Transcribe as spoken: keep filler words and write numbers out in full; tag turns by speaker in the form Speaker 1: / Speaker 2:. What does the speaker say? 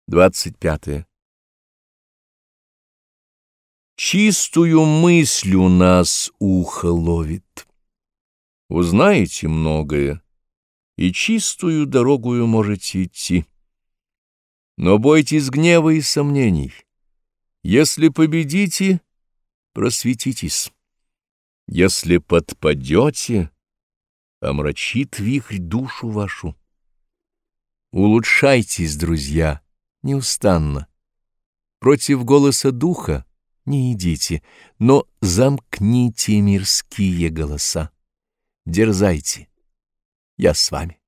Speaker 1: двадцать пятое. Чистую мыслью нас ухо ловит. Узнаете многое, и чистую дорогую можете идти. Но бойтесь гнева и сомнений. Если победите, просветитесь. Если подпадете, омрачит вихрь душу вашу. Улучшайтесь, друзья, неустанно. Против голоса духа не идите, но замкните мирские голоса. Дерзайте, я с вами.